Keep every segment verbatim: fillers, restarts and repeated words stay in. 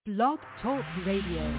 Blog Talk Radio.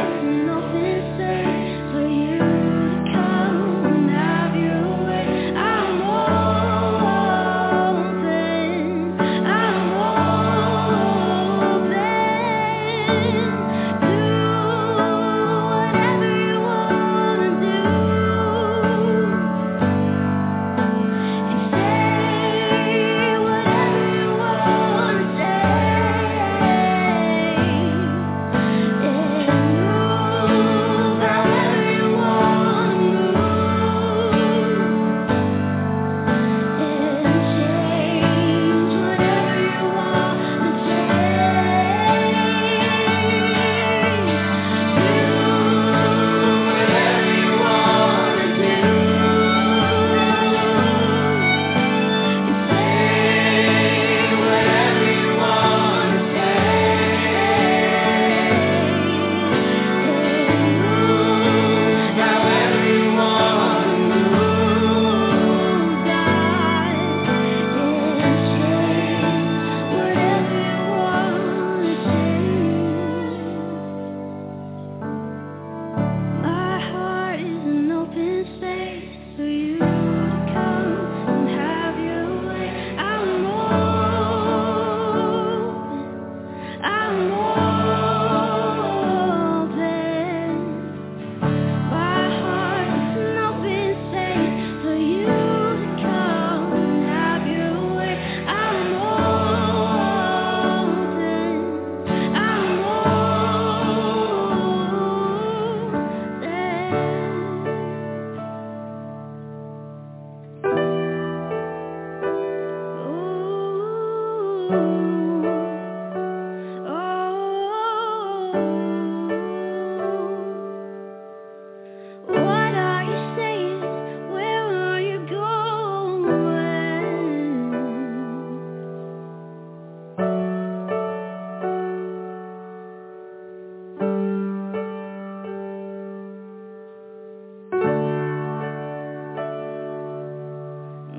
I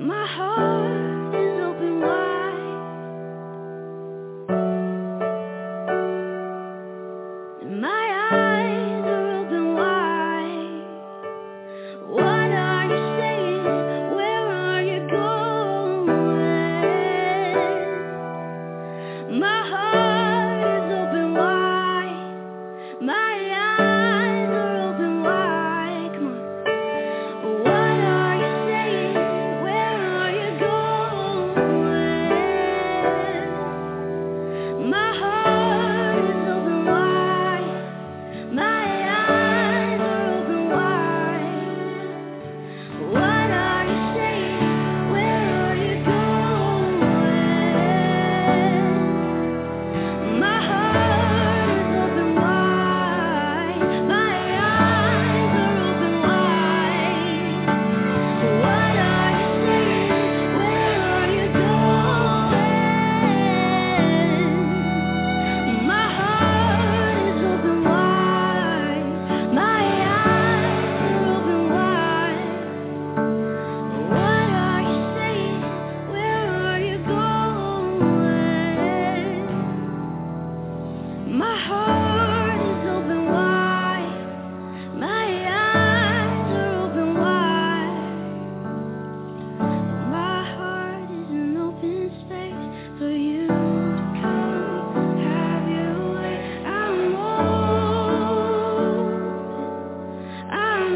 My heart is open wide, and my eyes are open wide. What are you saying? Where are you going? My heart is open wide, my eyes are open wide. Come on. What are you saying? Where are you going? My heart is open wide, my eyes are open wide. What are you saying? Where are you going? My heart is open wide, my eyes are open wide. What are you saying? Where are you going? My heart is open wide, my eyes are open wide. What are you saying? Where are you going? My heart is open wide, my eyes are open wide. My heart is an open space for you to come, have your way. I'm open, I'm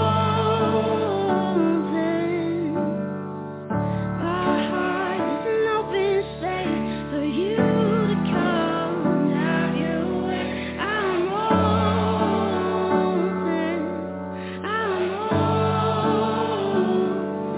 open. My heart is an open space for you to come, have your way. I'm open, I'm open.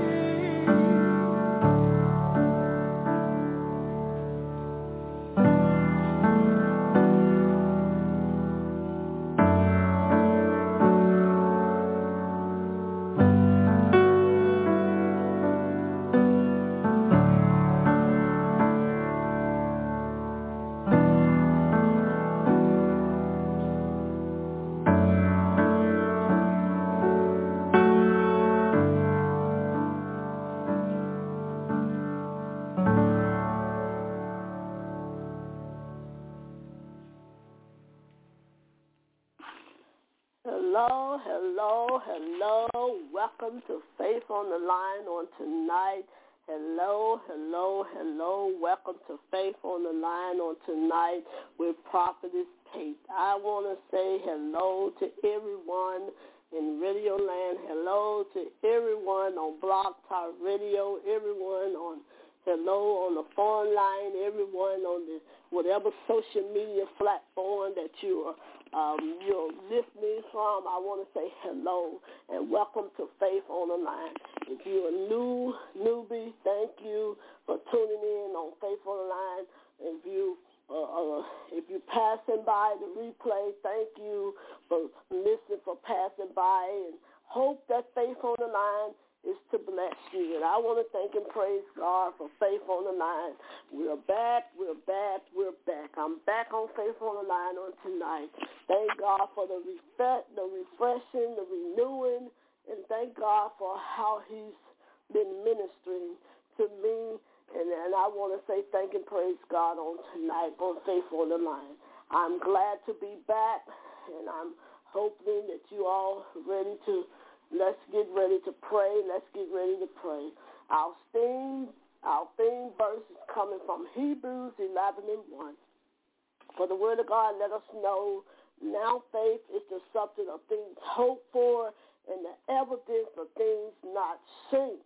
Hello, hello, hello. Welcome to Faith on the Line on tonight. Hello, hello, hello. Welcome to Faith on the Line on tonight with Prophetess Kate. I want to say hello to everyone in Radio Land. Hello to everyone on Blog Talk Radio, everyone on hello on the phone line, everyone on the whatever social media platform that you are um, you're listening from. I want to say hello and welcome to Faith on the Line. If you're a new newbie, thank you for tuning in on Faith on the Line. If you uh, uh, if you're passing by the replay, thank you for listening, for passing by, and hope that Faith on the Line is to bless you. And I want to thank and praise God for Faith on the Line. We're back, we're back, we're back. I'm back on Faith on the Line on tonight. Thank God for the refresh, the refreshing, the renewing, and thank God for how he's been ministering to me. And, and I want to say thank and praise God on tonight on Faith on the Line. I'm glad to be back, and I'm hoping that you all are ready to Let's get ready to pray. Let's get ready to pray. Our theme, our theme verse is coming from Hebrews eleven and one. For the word of God let us know, now faith is the substance of things hoped for and the evidence of things not seen.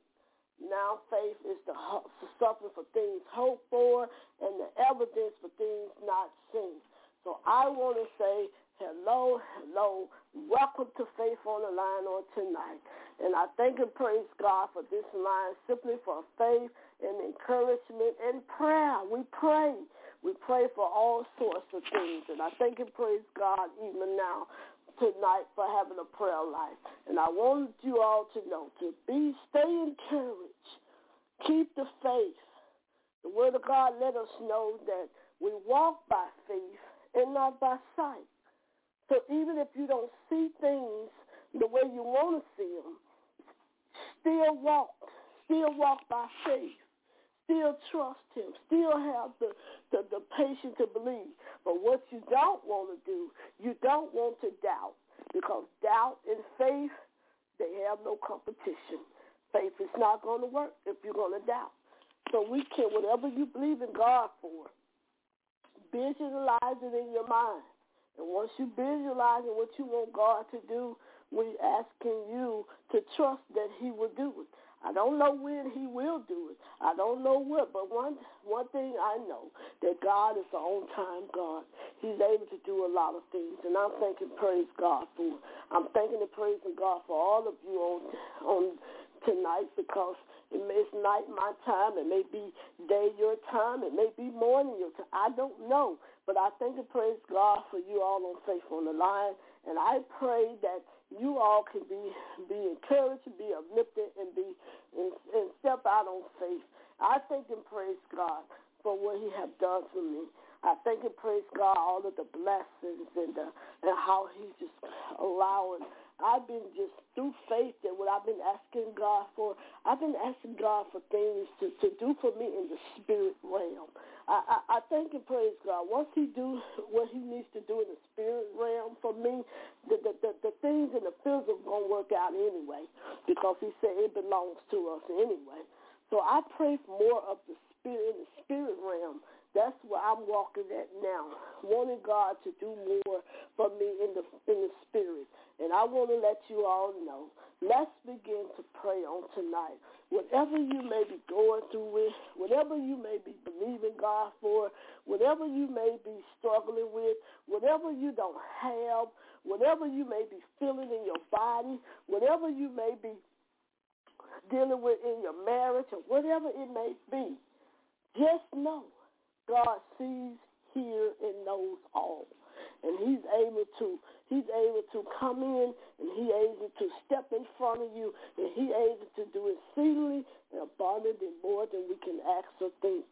Now faith is the substance of things hoped for and the evidence for things not seen. So I want to say, hello, hello. Welcome to Faith on the Line on tonight. And I thank and praise God for this line simply for faith and encouragement and prayer. We pray. We pray for all sorts of things. And I thank and praise God even now tonight for having a prayer life. And I want you all to know to be, stay encouraged. Keep the faith. The word of God let us know that we walk by faith and not by sight. So even if you don't see things the way you want to see them, still walk, still walk by faith, still trust him, still have the, the, the patience to believe. But what you don't want to do, you don't want to doubt, because doubt and faith, they have no competition. Faith is not going to work if you're going to doubt. So we can, whatever you believe in God for, visualize it in your mind. And once you visualize what you want God to do, we're asking you to trust that he will do it. I don't know when he will do it. I don't know what, but one one thing I know, that God is an on-time God. He's able to do a lot of things, and I'm thanking, praise God for it. I'm thanking and praising God for all of you on on tonight, because it may be night my time, it may be day your time, it may be morning your time. I don't know, but I thank and praise God for you all on Faith on the Line, and I pray that you all can be be encouraged, be uplifted, and be and, and step out on faith. I thank and praise God for what he have done for me. I thank and praise God all of the blessings and the, and how he's just allowing. I've been just through faith that what I've been asking God for, I've been asking God for things to, to do for me in the spirit realm. I, I, I thank and praise God. Once he do what he needs to do in the spirit realm for me, the, the, the, the things in the physical going to work out anyway, because he said it belongs to us anyway. So I pray for more of the spirit in the spirit realm. That's where I'm walking at now, wanting God to do more for me in the in the spirit. And I want to let you all know, let's begin to pray on tonight. Whatever you may be going through with, whatever you may be believing God for, whatever you may be struggling with, whatever you don't have, whatever you may be feeling in your body, whatever you may be dealing with in your marriage, or whatever it may be, just know God sees, hears, and knows all. And he's able to, he's able to come in, and he's able to step in front of you, and he's able to do exceedingly and abundantly more than we can ask or think.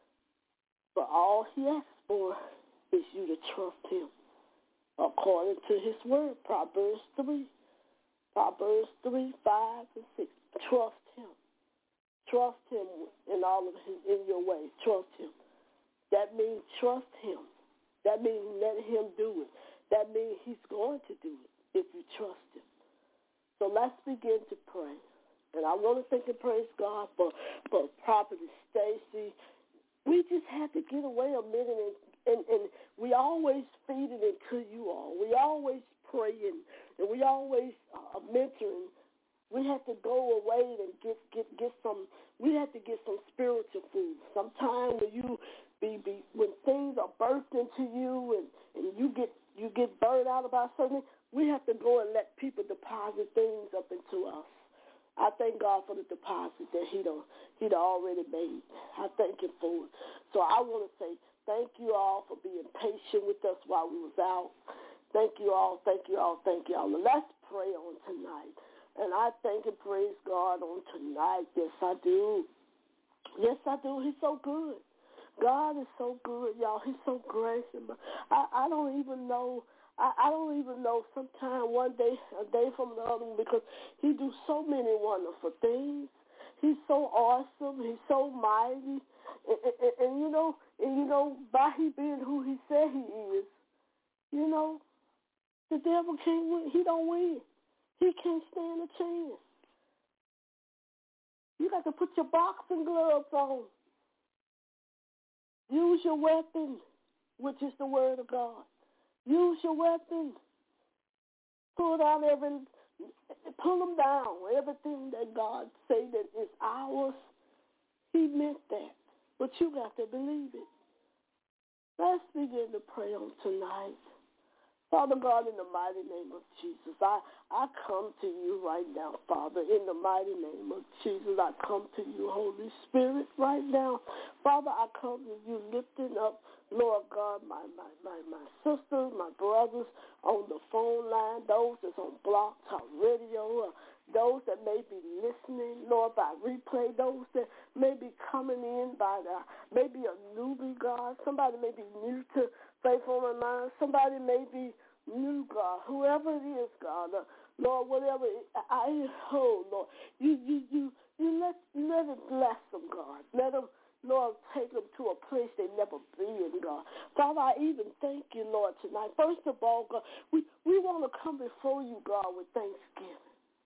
But all he asks for is you to trust him according to his word, Proverbs three. Proverbs three, five, and six. Trust him. Trust him in all of his, in your ways. Trust him. That means trust him. That means let him do it. That means he's going to do it if you trust him. So let's begin to pray. And I want to thank and praise God for, for Prophetess Stacy. We just have to get away a minute, and, and, and we always feed it into you all. We always praying, and we always uh, mentoring. We have to go away and get, get, get some, we have to get some spiritual food. Sometimes when you be, be when things are birthed into you and, and you get you get burned out about something, we have to go and let people deposit things up into us. I thank God for the deposit that he done, he done already made. I thank him for it. So I want to say thank you all for being patient with us while we was out. Thank you all, thank you all, thank you all. And let's pray on tonight. And I thank and praise God on tonight. Yes, I do. Yes, I do. He's so good. God is so good, y'all. He's so gracious. I, I don't even know. I, I don't even know sometime one day, a day from the other one, because he do so many wonderful things. He's so awesome. He's so mighty. And, and, and you know, and you know, by he being who he said he is, you know, the devil can't win. He don't win. He can't stand a chance. You got to put your boxing gloves on. Use your weapon, which is the word of God. Use your weapon. Pull down every, pull them down. Everything that God say that is ours, he meant that. But you got to believe it. Let's begin to pray on tonight. Father God, in the mighty name of Jesus, I, I come to you right now, Father. In the mighty name of Jesus, I come to you, Holy Spirit, right now. Father, I come to you lifting up, Lord God, my, my, my, my sisters, my brothers on the phone line, those that's on Block Talk Radio, uh, those that may be listening, Lord, by replay, those that may be coming in by the, maybe a newbie, God. Somebody may be new to Faith on the Line. Somebody may be new, God. Whoever it is, God. Uh, Lord, whatever it, I oh Lord, you you you you let bless them, God. Let them, Lord, take them to a place they've never been, God. Father, I even thank you, Lord, tonight. First of all, God, we, we want to come before you, God, with thanksgiving.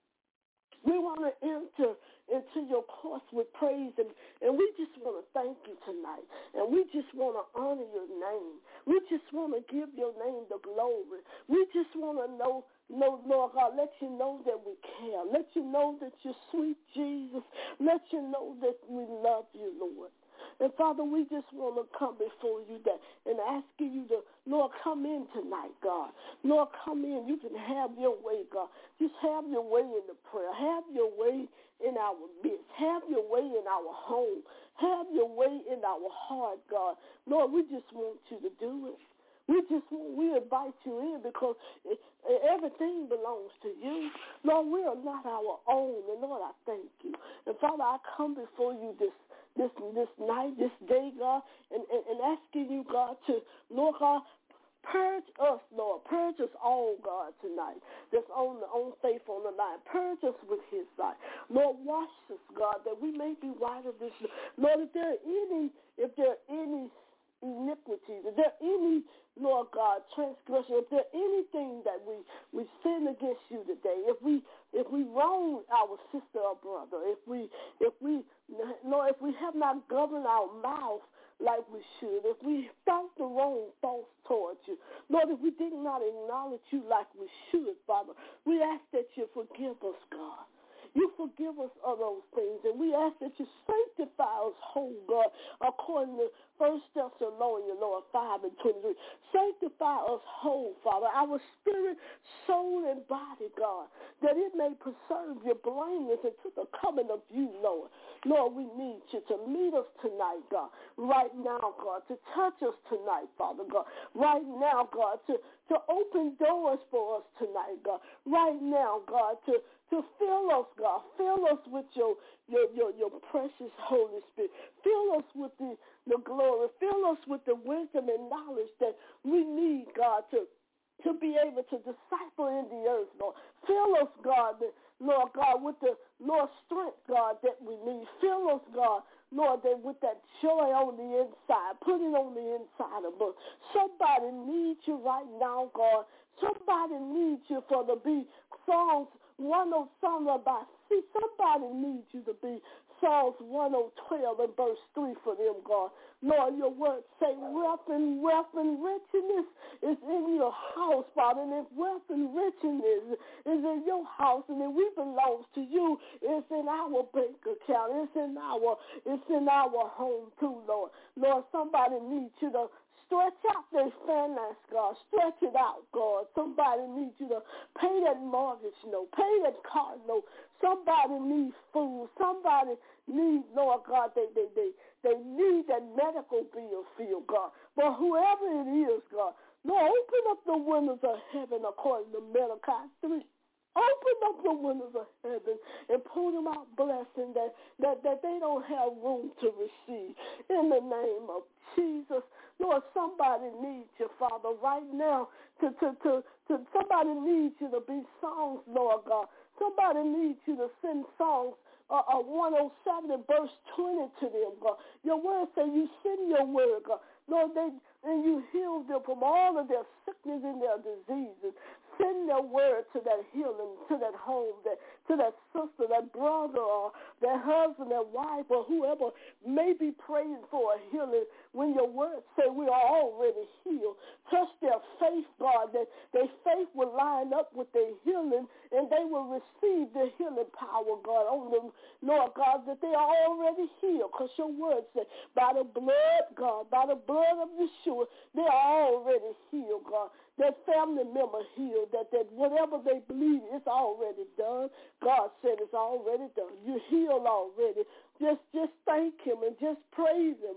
We want to enter into your course with praise, and, and we just want to thank you tonight. And we just want to honor your name. We just want to give your name the glory. We just want to know, know, Lord God, let you know that we care. Let you know that you're sweet, Jesus. Let you know that we love you, Lord. And, Father, we just want to come before you that, and asking you to, Lord, come in tonight, God. Lord, come in. You can have your way, God. Just have your way in the prayer. Have your way in our midst. Have your way in our home. Have your way in our heart, God. Lord, we just want you to do it. We just want, we invite you in because it, everything belongs to you. Lord, we are not our own. And, Lord, I thank you. And, Father, I come before you this This this night, this day, God, and, and, and asking you, God, to, Lord God, purge us, Lord. Purge us all, God, tonight. That's on the on faith on the line. Purge us with his sight. Lord, wash us, God, that we may be whiter this. Lord, if there are any, if there are any iniquities, if there are any, Lord God, transgression, if there anything that we, we sin against you today, if we if we wrong our sister or brother, if we if we Lord, if we have not governed our mouth like we should, if we thought the wrong thoughts towards you, Lord, if we did not acknowledge you like we should, Father, we ask that you forgive us, God. You forgive us of those things, and we ask that you sanctify us whole, God, according to First Thessalonians, Lord, five and twenty-three. Sanctify us whole, Father, our spirit, soul, and body, God, that it may preserve your blameless until the coming of you, Lord. Lord, we need you to meet us tonight, God, right now, God, to touch us tonight, Father, God, right now, God, to, to open doors for us tonight, God, right now, God, to To fill us, God. Fill us with your, your, your, your precious Holy Spirit. Fill us with the, the glory. Fill us with the wisdom and knowledge that we need, God, to, to be able to disciple in the earth, Lord. Fill us, God, Lord God, with the, Lord, strength, God, that we need. Fill us, God, Lord, that with that joy on the inside. Put it on the inside of us. Somebody needs you right now, God. Somebody needs you for the be songs one oh Psalm about see somebody needs you to be Psalms one oh twelve and verse three for them, God. Lord, your word say wealth and wealth and richness is in your house, Father. And if wealth and richness is in your house and if we belongs to you, it's in our bank account. It's in our it's in our home too, Lord. Lord, somebody needs you to stretch out their finance, God. Stretch it out, God. Somebody needs you to pay that mortgage note, pay that car note. Somebody needs food. Somebody needs, Lord God, they, they, they, they need that medical bill filled, God. But whoever it is, God, Lord, open up the windows of heaven according to Malachi three. Open up the windows of heaven and pour them out blessing that, that, that they don't have room to receive. In the name of Jesus, Lord, somebody needs you, Father, right now. To, to, to, to somebody needs you to be songs, Lord God. Somebody needs you to sing songs. Uh, uh, one oh seven and verse twenty to them, God. Your word say you send your word, God. Lord, they, and you heal them from all of their sickness and their diseases. Send your word to that healing, to that home, that, to that sister, that brother, or that husband, that wife, or whoever may be praying for a healing when your word say we are already healed. Touch their faith, God, that their faith will line up with their healing and they will receive the healing power, God, on them, Lord God, that they are already healed because your word said by the blood, God, by the blood of Yeshua, they are already healed, God. That family member healed, that, that whatever they believe, it's already done. God said it's already done. You healed already. Just, just thank him and just praise him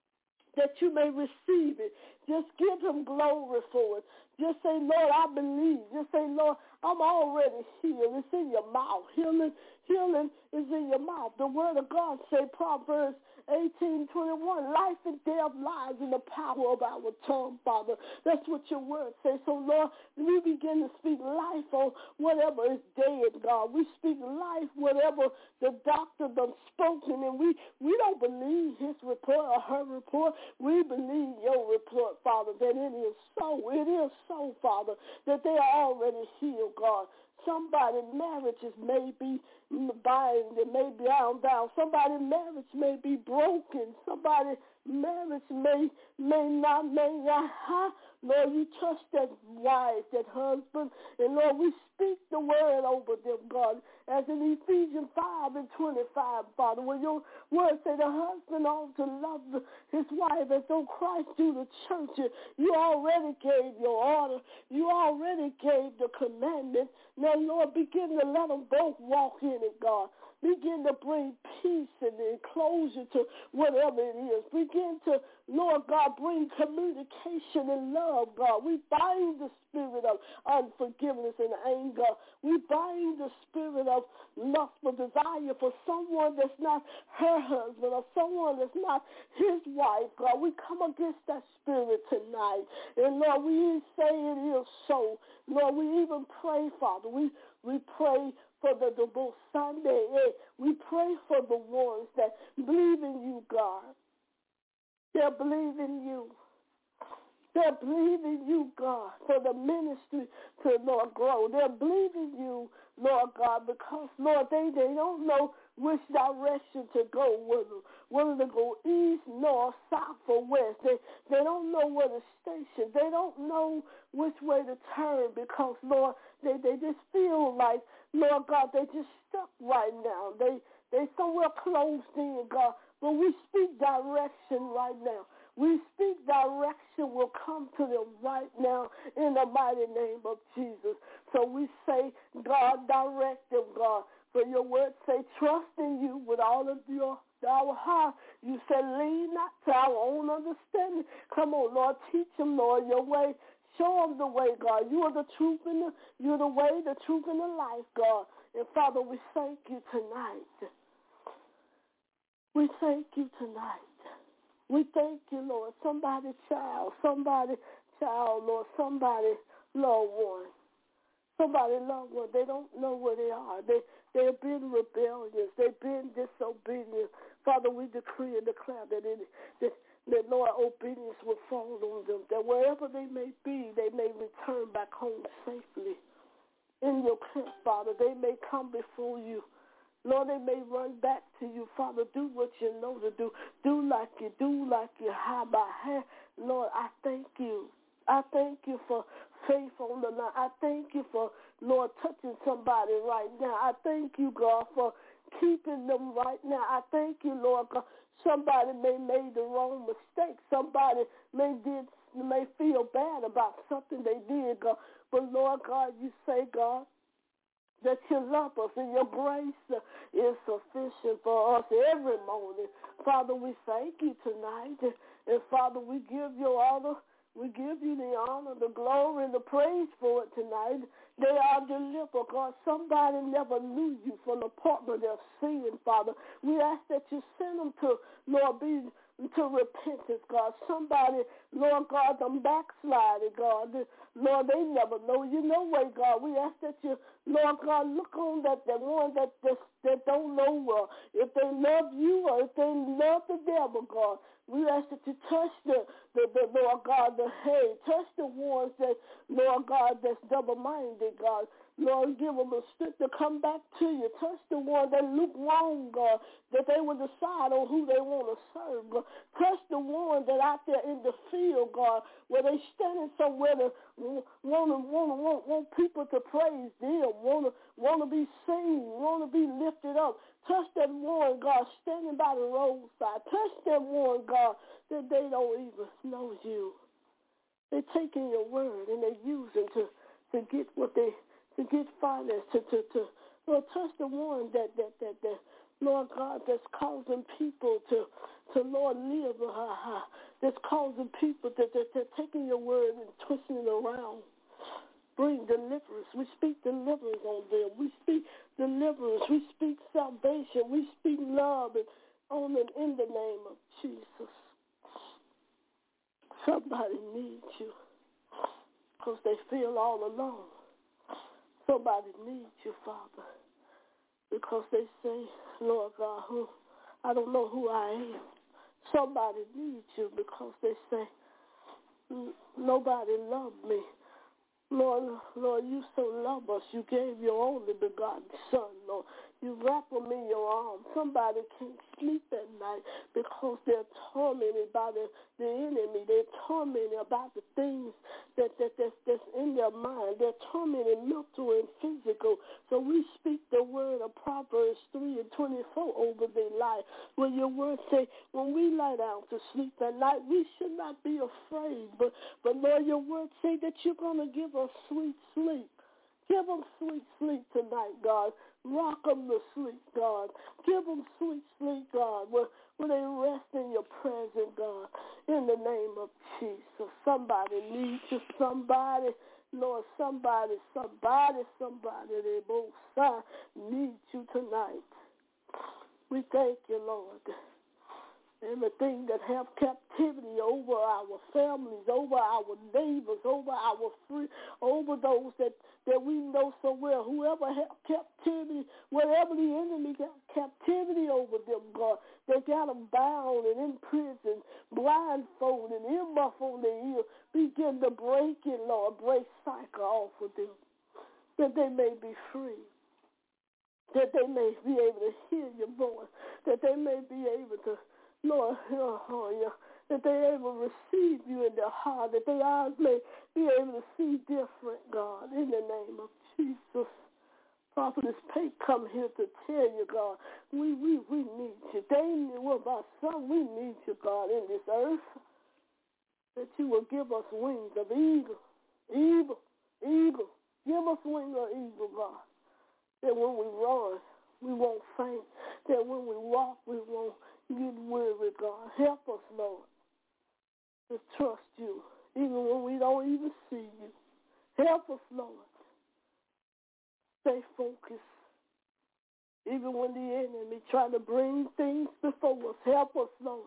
that you may receive it. Just give him glory for it. Just say, Lord, I believe. Just say, Lord, I'm already healed. It's in your mouth. Healing, Healing is in your mouth. The word of God say, Proverbs eighteen twenty-one, life and death lies in the power of our tongue, Father. That's what your word says. So, Lord, we begin to speak life on whatever is dead, God. We speak life, whatever the doctor done spoken, and we, we don't believe his report or her report. We believe your report, Father, that it is so. It is so, Father, that they are already healed, God. Somebody's marriages may be bind, it may be bound down. Somebody's marriage may be broken. Somebody's marriage may may not, may not. Huh? Lord, you touch that wife, that husband, and Lord, we speak the word over them, God, as in Ephesians five and twenty-five, Father, when your word say the husband ought to love his wife as though Christ do the church. You already gave your order. You already gave the commandment. Now, Lord, begin to let them both walk in it, God. Begin to bring peace and enclosure to whatever it is. Begin to, Lord God, bring communication and love, God. We bind the spirit of unforgiveness and anger. We bind the spirit of lustful desire for someone that's not her husband or someone that's not his wife, God. We come against that spirit tonight. And, Lord, we say it is so. Lord, we even pray, Father. We, we pray for the double Sunday. We pray for the ones that believe in you, God. They believe in you. They believe in you, God, for the ministry to, Lord, grow. They believe in you, Lord God, because, Lord, they, they don't know which direction to go, whether, whether to go east, north, south, or west. They, they don't know where to station. They don't know which way to turn because, Lord, they, they just feel like, Lord God, they just stuck right now. They they somewhere closed in, God. But we speak direction right now. We speak direction will come to them right now in the mighty name of Jesus. So we say, God, direct them, God. For your word say, trust in you with all of your our heart. You said, lean not to our own understanding. Come on, Lord, teach them, Lord, your way. Show them the way, God. You are the truth and the, you're the way, the truth, and the life, God. And, Father, we thank you tonight. We thank you tonight. We thank you, Lord. Somebody, child, somebody, child, Lord, somebody, loved one. Somebody, loved one. They don't know where they are. They, they've been rebellious. They've been disobedient. Father, we decree and declare that it that that, Lord, obedience will fall on them, that wherever they may be, they may return back home safely. In your camp, Father, they may come before you. Lord, they may run back to you. Father, do what you know to do. Do like you do, like you have by hand. Lord, I thank you. I thank you for faith on the line. I thank you for, Lord, touching somebody right now. I thank you, God, for keeping them right now. I thank you, Lord God. Somebody may made the wrong mistake. Somebody may did may feel bad about something they did, God. But, Lord God, you say, God, that you love us and your grace is sufficient for us every morning. Father, we thank you tonight. And, Father, we give you honor. We give you the honor, the glory, and the praise for it tonight. They are delivered, God. Somebody never knew you from the partner they're seeing, Father. We ask that you send them to, Lord, be to repentance, God. Somebody, Lord God, them backsliding, God. Lord, they never know you no way, God. We ask that you, Lord God, look on that, that one that, that, that don't know well. If they love you or if they love the devil, God, we ask that you touch the, the, the Lord God, the head. Touch the ones that, Lord God, that's double-minded, God. Lord, give them the strength to come back to you. Touch the ones that look wrong, God, that they will decide on who they want to serve, God. Touch the ones that out there in the field, God, where they standing somewhere to want to want, want, want people to praise them, want to want to be seen, want to be lifted up. Touch that one, God, standing by the roadside. Touch that one, God, that they don't even know you. They're taking your word and they're using to to get what they to get finance to to to. Lord, touch the one that that that that Lord God, that's causing people to to Lord live, uh, that's causing people that that they're taking your word and twisting it around. bring deliverance. We speak deliverance on them. We speak deliverance. We speak salvation. We speak love and on them in the name of Jesus. Somebody needs you because they feel all alone. Somebody needs you, Father, because they say, Lord God, who I don't know who I am. Somebody needs you because they say, nobody loved me. Lord, Lord, you so love us. You gave your only begotten Son, Lord. You wrap them in your arms. Somebody can't sleep at night because they're tormented by the, the enemy. They're tormented about the things that, that that's, that's in their mind. They're tormented mental and physical. So we speak the word of Proverbs three and twenty-four over their life. Where your word say, when we lie down to sleep at night, we should not be afraid. But, but Lord, your word say that you're going to give us sweet sleep. Give them sweet sleep tonight, God. Rock them to sleep, God. Give them sweet sleep, God, where, where they rest in your presence, God, in the name of Jesus. Somebody needs you. Somebody, Lord, somebody, somebody, somebody, they both sides need you tonight. We thank you, Lord. Everything that have captivity over our families, over our neighbors, over our free, over those that, that we know so well, whoever have captivity, whatever the enemy got captivity over them, God, they got them bound and in prison, blindfolded, earmuff on their ear, begin to break it, Lord, break cycle off of them, that they may be free, that they may be able to hear your voice, that they may be able to Lord, oh, yeah, that they're able to receive you in their heart, that their eyes may be able to see different, God, in the name of Jesus. Prophetess Pate come here to tell you, God, we we, we need you. They knew about some. We need you, God, in this earth, that you will give us wings of eagle, eagle, eagle. Give us wings of eagle, God, that when we run, we won't faint, that when we walk, we won't get weary, God. Help us, Lord, to trust you, even when we don't even see you. Help us, Lord. Stay focused. Even when the enemy trying to bring things before us, help us, Lord,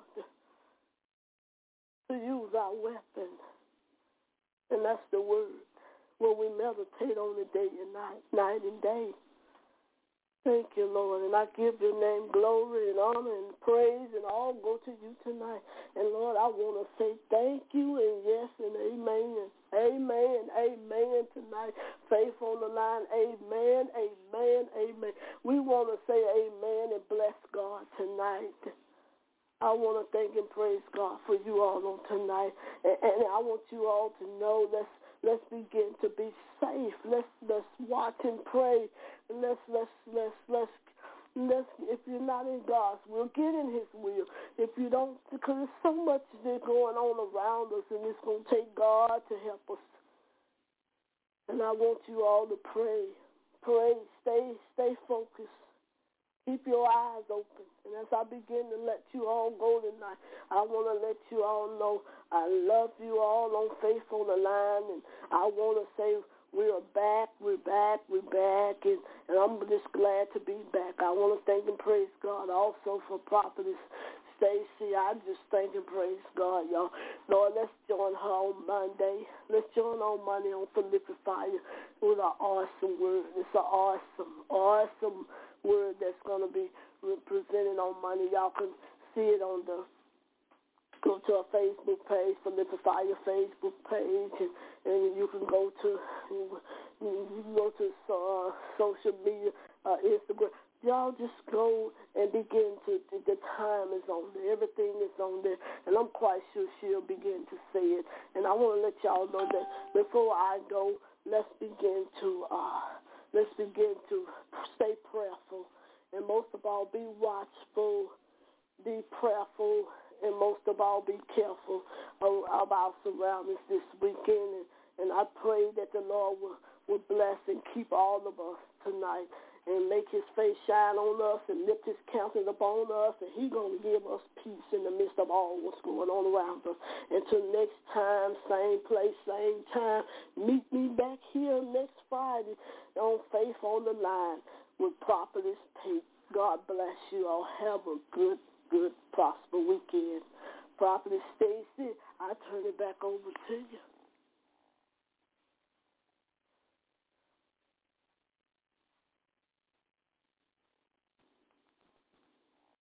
to use our weapon. And that's the word, where we meditate on it day and night, night and day. Thank you, Lord, and I give your name glory and honor and praise, and all go to you tonight. And, Lord, I want to say thank you and yes and amen. Amen, amen tonight. Faith on the line, amen, amen, amen. We want to say amen and bless God tonight. I want to thank and praise God for you all on tonight. And, and I want you all to know let's let's begin to be safe. Let's let's watch and pray. Let's let's let's let's let's. If you're not in God's will, get in His will. If you don't, because there's so much that's going on around us, and it's going to take God to help us. And I want you all to pray, pray, stay stay focused. Keep your eyes open. And as I begin to let you all go tonight, I want to let you all know I love you all on Faith on the Line. And I want to say we're back, we're back, we're back. And, and I'm just glad to be back. I want to thank and praise God also for Prophetess Stacy. I just thank and praise God, y'all. Lord, let's join her on Monday. Let's join on Monday on Philippians Fire with an awesome word. It's an awesome, awesome word that's going to be presented on Monday. Y'all can see it on the, go to our Facebook page, Philippians Fire Facebook page, and, and you can go to, you can go to uh, social media, uh, Instagram. Y'all just go and begin to, the time is on there. Everything is on there. And I'm quite sure she'll begin to say it. And I want to let y'all know that before I go, let's begin to, uh, let's begin to stay prayerful. And most of all, be watchful, be prayerful, and most of all, be careful of, of our surroundings this weekend. And, and I pray that the Lord will, will bless and keep all of us tonight. and make his face shine on us and lift his countenance upon us, and he's going to give us peace in the midst of all what's going on around us. Until next time, same place, same time, meet me back here next Friday on Faith on the Line with Prophetess Tate. God bless you all. Have a good, good, prosper weekend. Prophetess Stacy, I turn it back over to you.